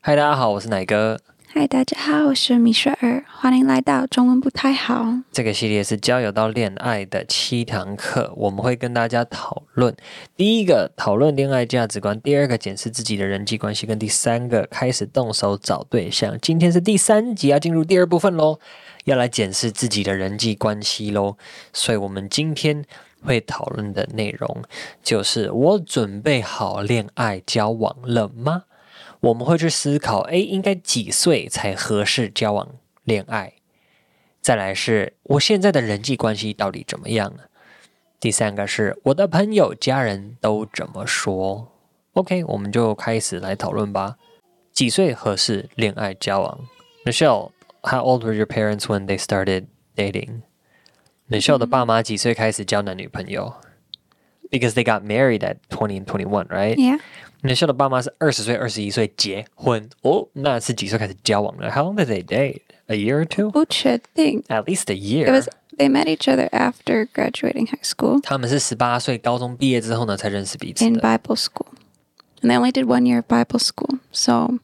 嗨，大家好，我是奶哥。 嗨，大家好，我是米雪儿，欢迎来到中文不太好。 这个系列是交友到恋爱的7堂课，我们会跟大家讨论第一个讨论恋爱价值观，第二个检视自己的人际关系，跟第三个开始动手找对象。今天是第3集，要进入第2部分咯，要来检视自己的人际关系咯。所以我们今天会讨论的内容就是我准备好恋爱交往了吗？我们会去思考，应该几岁才合适交往恋爱？再来是我现在的人际关系到底怎么样？第三个是我的朋友、家人都怎么说 ？OK， 我们就开始来讨论吧。几岁合适恋爱交往 ？Michelle, how old were your parents when they started dating? Michelle 的爸妈几岁开始交男女朋友？Because they got married at 20 and 21, right? Yeah. Michelle 的爸妈是20岁、21岁结婚哦，那是几岁开始交往的 ？How long did they date? A year or two? 不确定 At least a year. They met each other after graduating high school 他们是18岁高中毕业之后呢才认识彼此 in 的。 Bible school. And they only did 1 year of Bible school. So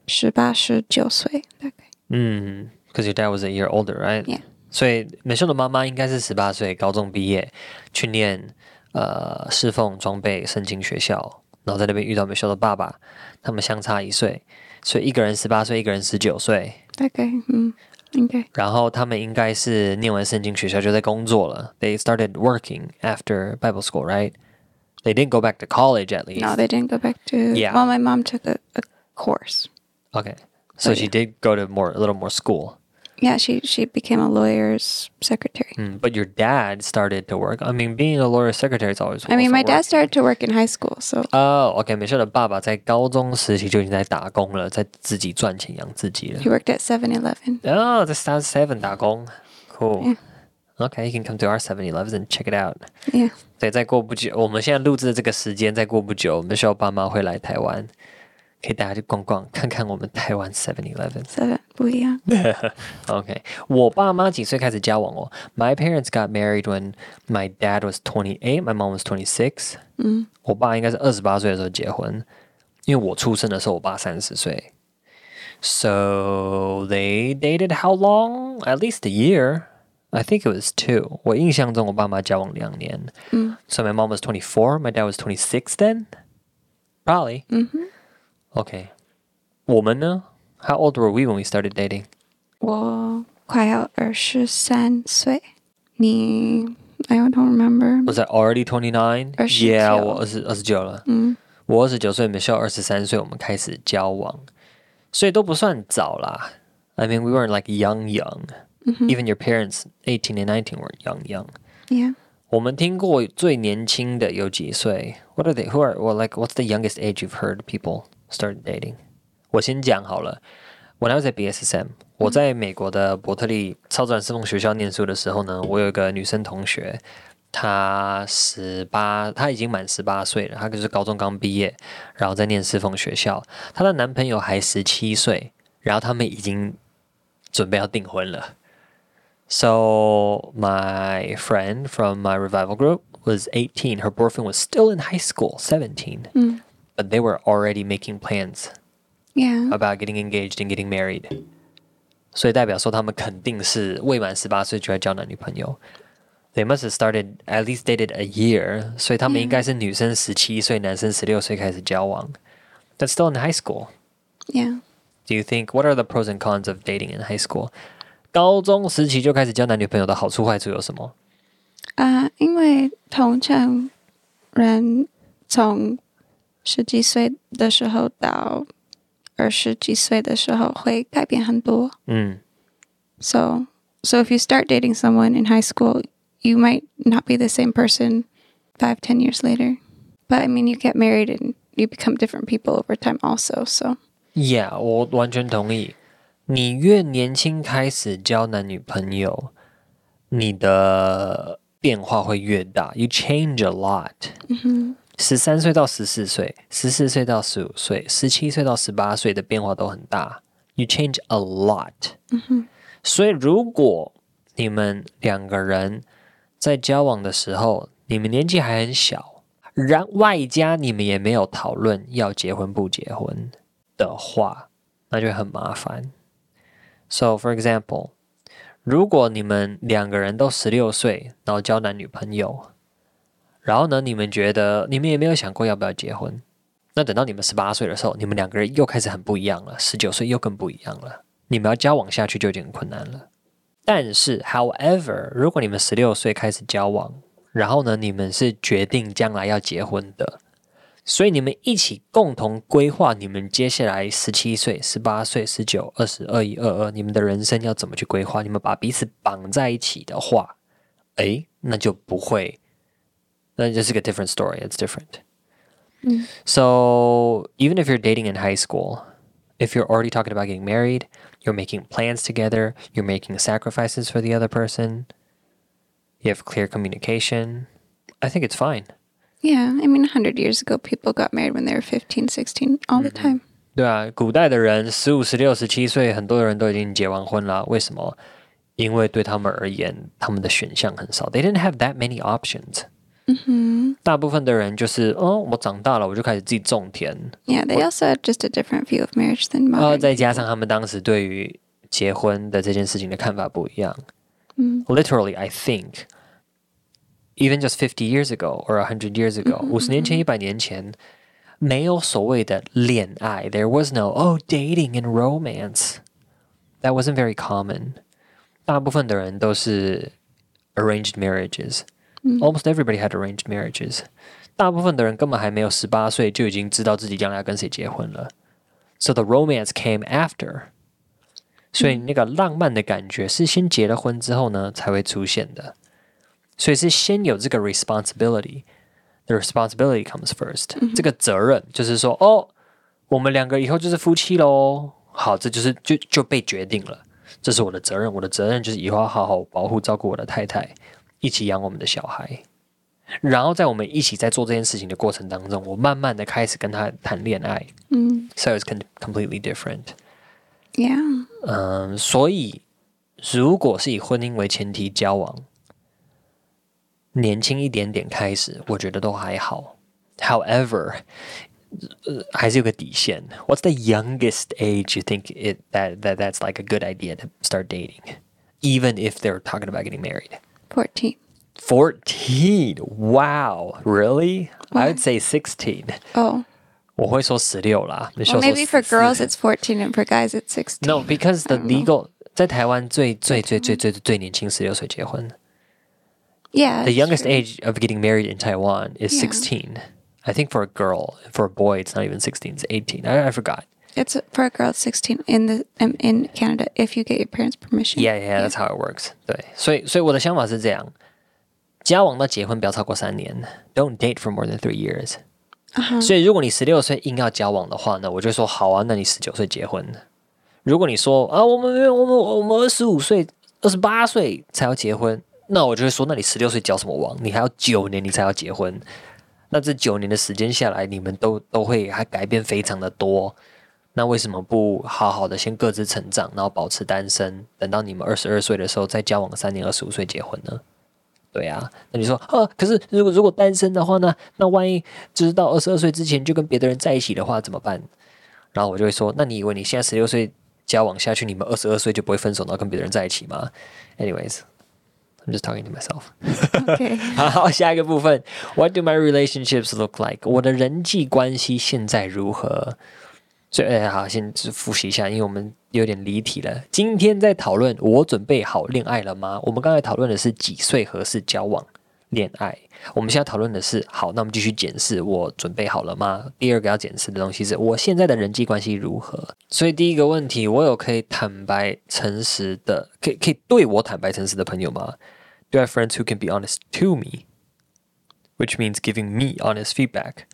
18、19岁大概。 Because your dad was a year older, right? Yeah. 所以 Michelle 的妈妈应该是18岁高中毕业，去念侍奉装备圣经学校，然后在那边遇到 Michelle 的爸爸，他们相差1岁，所以一个人18岁，一个人19岁。 大概应该。 然后他们应该是念完圣经学校就在工作了。They started working after Bible school, right? They didn't go back to college at least. No, they didn't go back to. Yeah. Well, my mom took a course. Okay, so she did go to a little more school. Yeah, she became a lawyer's secretary. But your dad started to work. I mean, being a lawyer's secretary is always. I mean, my dad work. started to work in high school, so. OK, Michelle 的爸爸在高中时期就已经在打工了，在自己赚钱养自己了。 He worked at 7-Eleven. 在 7 打工 ，Cool. Okay, you can come to our 7-Elevens and check it out. Yeah. 对，再过不久，我们现在录制的这个时间，再过不久，Michelle 爸妈会来台湾，可以带他去逛逛，看看我们台湾 7-Eleven。 7不一样。 OK， 我爸妈几岁开始交往哦 ？My parents got married when my dad was 28, my mom was 26。我爸应该是28岁的时候结婚，因为我出生的时候，我爸30岁。So they dated how long? At least a year. I think it was 2. 我印象中我爸妈交往2年。So my mom was 24, my dad was 26 then? Probably. Okay. 我们呢 ？How old were we when we started dating? 我快要23岁。你 I don't remember. Was I already 29? 29 Yeah, 我29了。我29岁，Michelle 23岁，我们开始交往，所以都不算早啦。I mean, we weren't like young. Even your parents, 18 and 19, weren't young. Yeah. 我们听过最年轻的有几岁 ？What are they? What's the youngest age you've heard people start dating? 我先讲好了。When I was at BSSM, 我在美国的伯特利超自然侍奉学校念书的时候呢，我有一个女生同学，她已经满18岁了，她就是高中刚毕业，然后在念侍奉学校。她的男朋友还17岁，然后他们已经准备要订婚了。So my friend from my revival group was 18. Her boyfriend was still in high school, 17. But they were already making plans Yeah. about getting engaged and getting married. 所以代表说他们肯定是未满18岁就要交男女朋友。They must have started at least dated a year. 所以他们应该是女生17岁，男生16岁开始交往。That's still in high school. Yeah. Do you think what are the pros and cons of dating in high school? 高中时期就开始交男女朋友的好处坏处有什么？ 因为通常人从10几岁的时候到20几岁的时候会改变很多。So if you start dating someone in high school, you might not be the same person 5-10 years later. But I mean, you get married and you become different people over time also. So Yeah, 我完全同意。你越年轻开始交男女朋友，你的变化会越大。You change a lot. 13岁到14岁，14岁到15岁，17岁到18岁的变化都很大。You change a lot. 所以如果你们2个人在交往的时候，你们年纪还很小，外加你们也没有讨论要结婚不结婚的话， 那就会很麻烦。So for example， 如果你们两个人都16岁，然后交男女朋友，然后呢，你们觉得你们也没有想过要不要结婚，那等到你们18岁的时候，你们两个人又开始很不一样了，19岁又更不一样了，你们要交往下去就已经很困难了。但是 however， 如果你们16岁开始交往，然后呢，你们是决定将来要结婚的，所以你们一起共同规划你们接下来17岁、18岁、19、20、21、22，你们的人生要怎么去规划？你们把彼此绑在一起的话，那就不会，那就是个 different story. It's different. So even if you're dating in high school, if you're already talking about getting married, you're making plans together, you're making sacrifices for the other person, you have clear communication, I think it's fine. Yeah, I mean, 100 years ago, people got married when they were 15, 16, all the time. 对啊，古代的人15、16、17岁，很多人都已经结完婚了。为什么？因为对他们而言，他们的选项很少。They didn't have that many options. 大部分的人就是我长大了，我就开始自己种田。 Yeah, they also had just a different view of marriage than modern. 再加上他们当时对于结婚的这件事情的看法不一样。Literally, I think, even just 50 years ago or 100 years ago, 50年前、100年前，没有所谓的恋爱。There was no dating and romance. That wasn't very common. 大部分的人都是 arranged marriages. Almost everybody had arranged marriages. 大部分的人根本还没有18岁就已经知道自己将来要跟谁结婚了。So the romance came after. 所以那个浪漫的感觉是先结了婚之后呢才会出现的。所以是先有这个 responsibility。The responsibility comes first. 这个责任就是说，我们两个以后就是夫妻咯。好，这就是就被决定了。这是我的责任，我的责任就是以后要好好保护照顾我的太太，一起养我们的小孩。然后在我们一起在做这件事情的过程当中，我慢慢的开始跟他谈恋爱。So it's completely different. Yeah. 所以如果是以婚姻为前提交往，年轻一点点开始，我觉得都还好。However, 还是有个底线。What's the youngest age you think that's like a good idea to start dating, even if they're talking about getting married? 14. 14? Wow, really? I would say 16. Oh. 我会说16啦。 Well, maybe for girls it's 14 and for guys it's 16. No, because the legal 在台湾最年轻16岁结婚。 Yeah. The youngest age of getting married in Taiwan is 16. I think for a girl, for a boy, it's not even 16, it's 18. I forgot. It's for a girl, it's 16 in Canada if you get your parents' permission. Yeah, that's how it works. 对，所以我的想法是这样：交往到结婚不要超过3年 ，Don't date for more than 3 years. 所以如果你16岁硬要交往的话呢，我就说好啊，那你19岁结婚。如果你说我们25岁、28岁才要结婚，那我就会说，那你16岁交什么往？你还要9年你才要结婚。那这9年的时间下来，你们都会还改变非常的多。那为什么不好好的先各自成长，然后保持单身，等到你们22岁的时候再交往3年，25岁结婚呢？对啊，那你说可是如果单身的话呢？那万一就是到22岁之前就跟别的人在一起的话怎么办？然后我就会说，那你以为你现在16岁交往下去，你们22岁就不会分手，然后跟别的人在一起吗 ？Anyways。I'm just talking to myself. Okay. 好，下一个部分 ，What do my relationships look like？ 我的人际关系现在如何？所以，好，先复习一下，因为我们有点离题了。今天在讨论我准备好恋爱了吗？我们刚才讨论的是几岁合适交往恋爱，我们现在讨论的是，好，那我们继续检视我准备好了吗？第二个要检视的东西是我现在的人际关系如何。所以第一个问题，我有可以坦白诚实的，可以对我坦白诚实的朋友吗？Do I have friends who can be honest to me, which means giving me honest feedback?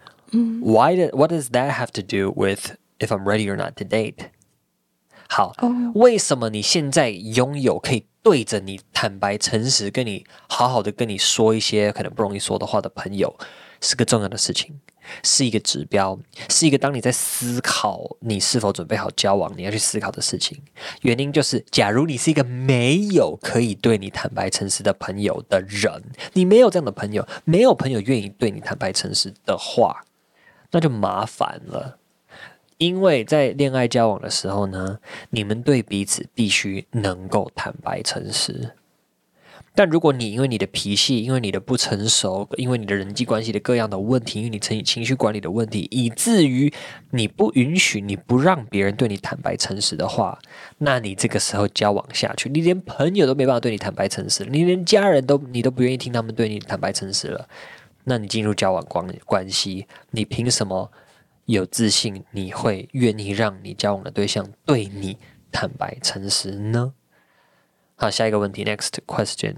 What does that have to do with if I'm ready or not to date? 好，为什么你现在拥有可以对着你坦白诚实，跟你好好的跟你说一些可能不容易说的话的朋友，是个重要的事情，是一个指标，是一个当你在思考你是否准备好交往，你要去思考的事情。原因就是，假如你是一个没有可以对你坦白诚实的朋友的人，你没有这样的朋友，没有朋友愿意对你坦白诚实的话，那就麻烦了。 因为在恋爱交往的时候呢，你们对彼此必须能够坦白诚实。但如果你因为你的脾气，因为你的不成熟，因为你的人际关系的各样的问题，因为你情绪管理的问题，以至于你不允许、你不让别人对你坦白诚实的话，那你这个时候交往下去，你连朋友都没办法对你坦白诚实，你连家人你都不愿意听他们对你坦白诚实了，那你进入交往关系，你凭什么有自信你会愿意让你交往的对象对你坦白诚实呢？好，下一个问题 ，next question.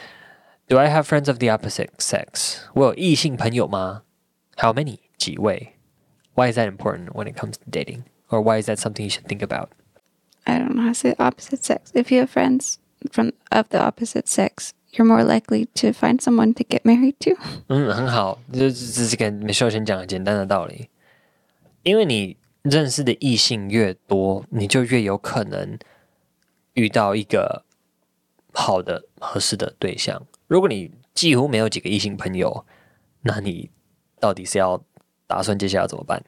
Do I have friends of the opposite sex? 我有异性朋友吗？ How many? 几位？ Why is that important when it comes to dating? Or why is that something you should think about? I don't know how to say opposite sex. If you have friends of the opposite sex, you're more likely to find someone to get married to. 很好，这是跟 Michelle 先讲的简单的道理。因为你认识的异性越多，你就越有可能遇到一个好的合适的对象。如果你几乎没有几个异性朋友，那你到底是要打算接下来怎么办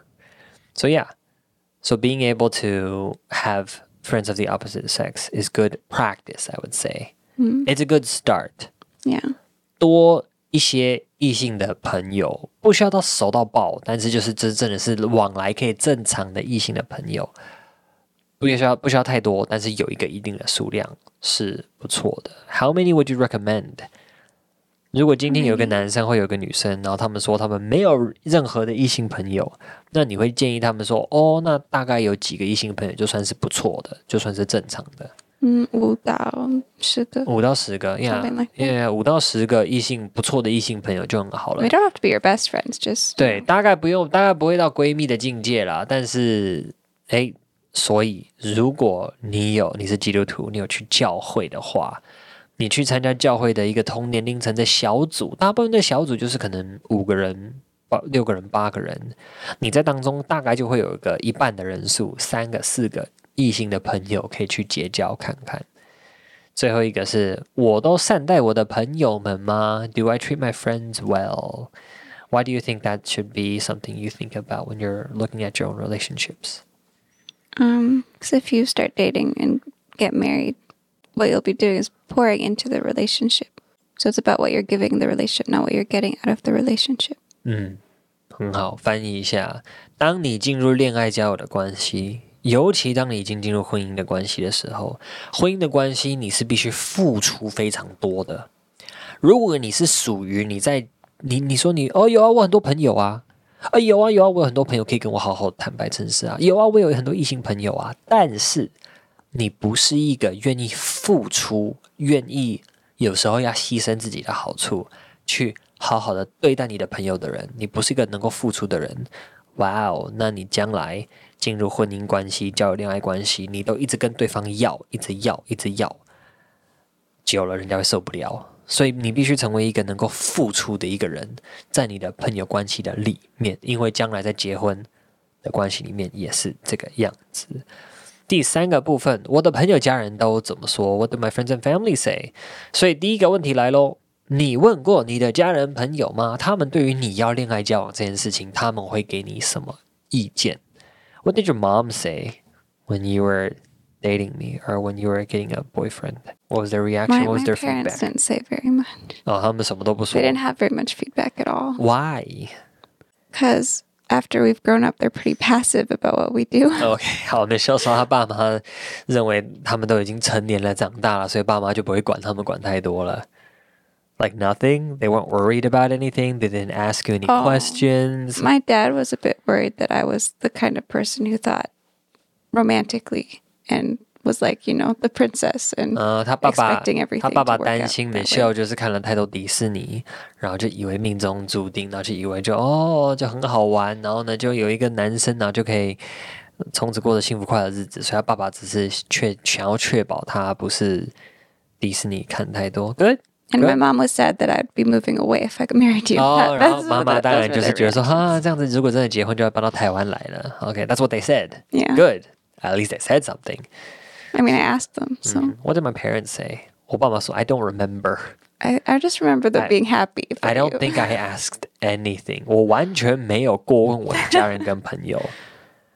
？So yeah, so being able to have friends of the opposite sex is good practice, I would say. It's a good start. Yeah. 多一些异性的朋友，不需要到熟到爆，但是就是真的是往来可以正常的异性的朋友。不需要太多，但是有一个一定的数量是不错的。How many would you recommend? 如果今天有个男生或有个女生，然后他们说他们没有任何的异性朋友，那你会建议他们说，哦，那大概有几个异性朋友就算是不错的，就算是正常的。 5到10个。 5到10个 Something like that. yeah, 5到10个不错的异性朋友就很好了。 They don't have to be your best friends, just 对，大概不会到闺蜜的境界啦。但是，所以如果你是基督徒，你有去教会的话，你去参加教会的一个同年龄层的小组，大部分的小组就是可能5个人、6个人、8个人，你在当中大概就会有一半的人数，3个、4个异性的朋友可以去结交看看。最后一个是我都善待我的朋友们吗？ Do I treat my friends well? Why do you think that should be something you think about when you're looking at your own relationships? Because if you start dating and get married, what you'll be doing is pouring into the relationship. So it's about what you're giving the relationship, not what you're getting out of the relationship. 很好，翻译一下。当你进入恋爱交友的关系，尤其当你已经进入婚姻的关系的时候，婚姻的关系你是必须付出非常多的。如果你是属于你说有啊，我很多朋友啊。有啊，我有很多朋友可以跟我好好坦白诚实啊。有啊，我有很多异性朋友啊。但是你不是一个愿意付出、愿意有时候要牺牲自己的好处，去好好的对待你的朋友的人，你不是一个能够付出的人。哇哦，那你将来进入婚姻关系、交友恋爱关系，你都一直跟对方要，一直要，久了人家会受不了。所以你必须成为一个能够付出的一个人，在你的朋友关系的里面，因为将来在结婚的关系里面也是这个样子。第3个部分，我的朋友家人都怎么说 ？What do my friends and family say？ 所以第一个问题来咯，你问过你的家人朋友吗？他们对于你要恋爱交往这件事情，他们会给你什么意见 ？What did your mom say when you were dating me or when you were getting a boyfriend? What was their reaction? What was their My parents feedback? didn't say very much. 他们什么都不说。 They didn't have very much feedback at all. Why? Because after we've grown up, they're pretty passive about what we do. OK， 好，Michelle 说他爸妈认为他们都已经成年了、长大了，所以爸妈就不会管他们管太多了。Like nothing? They weren't worried about anything? They didn't ask you any questions? My dad was a bit worried that I was the kind of person who thought romantically and was like, the princess and expecting everything 他爸爸 to work 担 out 心 that Michelle way. 就是看了太多迪士尼，然后就以为命中注定，然后就以为就很好玩，然后呢就有一个男生，然后就可以从此过着幸福快乐的日子，所以他爸爸只是想要确保他不是迪士尼看太多。Good. And my mom was sad that I'd be moving away if I got married to you. 然后妈妈当然 that's 就是 what 觉得说 their reactions. 这样子如果真的结婚就要搬到台湾来了。OK, that's what they said. Yeah. Good. At least they said something. I mean, I asked them. So What did my parents say? 我爸妈说 I don't remember. I just remember them being happy. For I don't you. think I asked anything. 我完全没有过问我的家人跟朋友。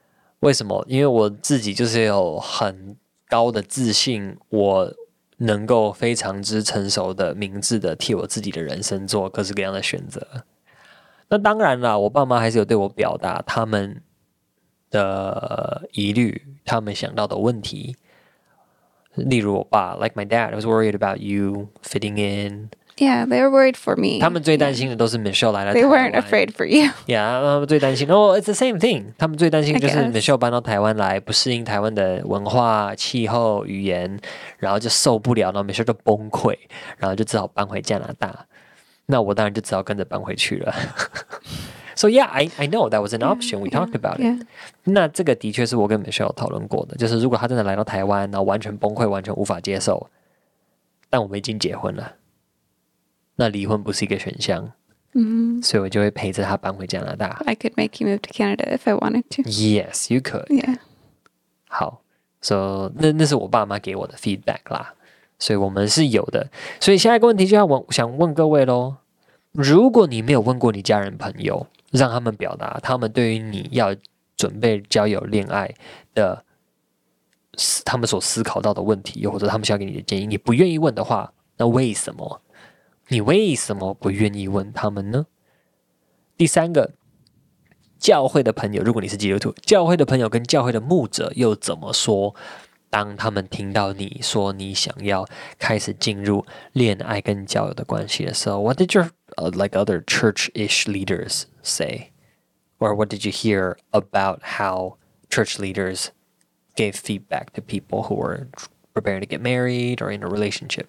为什么？因为我自己就是有很高的自信，我能够非常之成熟的、明智的替我自己的人生做各式各样的选择。那当然啦，我爸妈还是有对我表达他们的疑虑，他们想到的问题。例如我爸 like my dad was worried about you fitting in. Yeah, they were worried for me. 他们最担心的都是 Michelle 来了台 They 湾。 weren't afraid for you. Yeah, 他们最担心，it's the same thing. 他们最担心就是 I guess. Michelle 搬到台湾来，不适应台湾的文化、气候、语言，然后就受不了，然后 Michelle 就崩溃，然后就只好搬回加拿大。那我当然就只好跟着搬回去了。So yeah, I know that was an option. We talked about it. 那这个的确是我跟 Michelle 讨论过的，就是如果他真的来到台湾，然后完全崩溃，完全无法接受，但我们已经结婚了，那离婚不是一个选项。所以我就会陪着他搬回加拿大。 I could make you move to Canada if I wanted to. Yes, you could. Yeah. 好 ，So 那是我爸妈给我的 feedback 啦，所以我们是有的。所以下一个问题就要想问各位咯，如果你没有问过你家人朋友，让他们表达他们对于你要准备交友恋爱的他们所思考到的问题，又或者他们想要给你的建议，你不愿意问的话，那为什么？你为什么不愿意问他们呢？第三个，教会的朋友，如果你是基督徒，教会的朋友跟教会的牧者又怎么说？当他们听到你说你想要开始进入恋爱跟交友的关系的时候 ，What did your like other church-ish leaders say, or what did you hear about how church leaders gave feedback to people who were preparing to get married or in a relationship?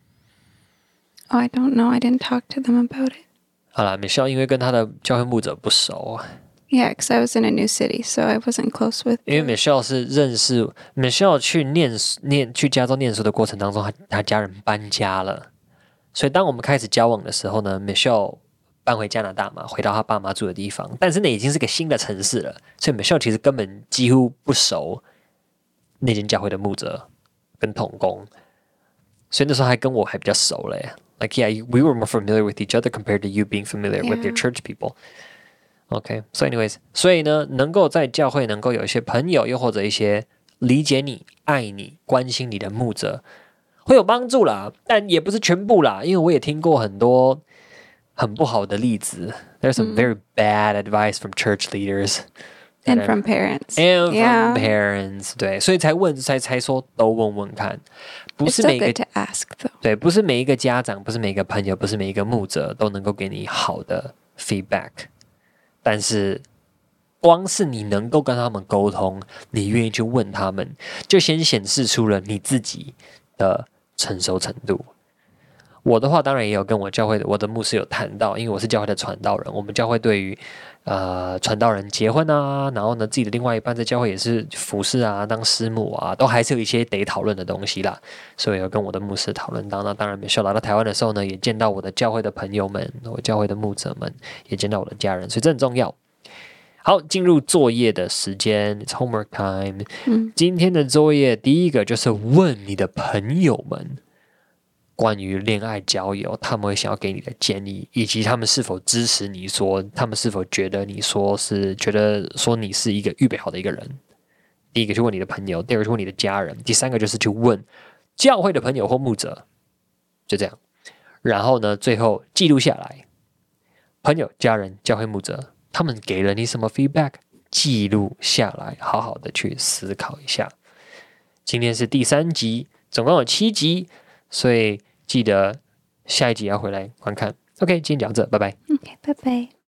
Oh, I don't know. I didn't talk to them about it. 好啦 Michelle 因为跟他的教会牧者不熟 Yeah, because I was in a new city, so I wasn't close with. 因为 Michelle 是认识 Michelle 去加州念书的过程当中，他家人搬家了，所以当我们开始交往的时候呢 ，Michelle 搬回加拿大嘛，回到他爸妈住的地方，但是那已经是个新的城市了，所以 Michelle 其实根本几乎不熟那间教会的牧者跟同工，所以那时候还跟我还比較熟嘞。Like yeah, we were more familiar with each other compared to you being familiar with your church people.Okay, so anyways, 所以呢，能够在教会能够有一些朋友，又或者一些理解你、爱你、关心你的牧者，会有帮助啦，但也不是全部啦，因为我也听过很多很不好的例子。There's some very bad advice from church leaders. And from parents. And from parents. 对，所以才说都问问看，不是每 It's 个 still good to ask, though. 对，不是每一个家长，不是每一个朋友，不是每一个牧者都能够给你好的 feedback。但是，光是你能够跟他们沟通，你愿意去问他们，就先显示出了你自己的成熟程度。我的话当然也有跟我教会的我的牧师有谈到，因为我是教会的传道人，我们教会对于传道人结婚啊，然后呢自己的另外一半在教会也是服侍啊，当师母啊，都还是有一些得讨论的东西啦，所以有跟我的牧师讨论到。那当然Michelle来到台湾的时候呢，也见到我的教会的朋友们，我教会的牧者们，也见到我的家人，所以这很重要。好，进入作业的时间 ，It's homework time。今天的作业第一个就是问你的朋友们关于恋爱交友，他们会想要给你的建议，以及他们是否支持你说，他们是否觉得你说你是一个预备好的一个人。第一个去问你的朋友，第二个去问你的家人，第三个就是去问教会的朋友或牧者，就这样。然后呢，最后记录下来，朋友、家人、教会牧者，他们给了你什么 feedback， 记录下来，好好的去思考一下。今天是第3集，总共有7集。所以记得下一集要回来观看。OK， 今天讲这，拜拜。 Okay, bye-bye.